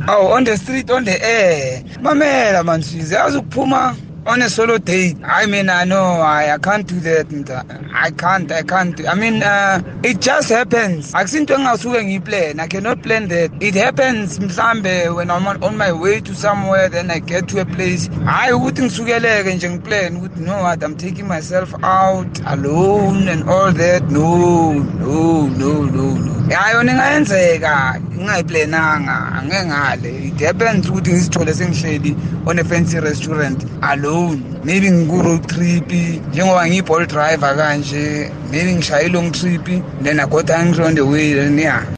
Oh, on the street, on the air. Mamela Mansfizi, azukuphuma on a solo date. I mean, I know I can't do that. I can't. I mean, it just happens. Akusinto engasuke ngiyiplan. I cannot plan that. It happens mhlambe when I'm on my way to somewhere, then I get to a place. I wouldn't sugeleke nje ngiplan ukuthi no what, I'm taking myself out alone and all that. No. Yayona ingayenzeka ngingayiplananga angeke ngale. It happens ukuthi ngizithole sengihleli on a fancy restaurant alone. Maybe ngiku-road trip njengoba ngiyi-Bolt driver kanje, maybe ngishaye i-long trip, then I got angry on the way, then yeah.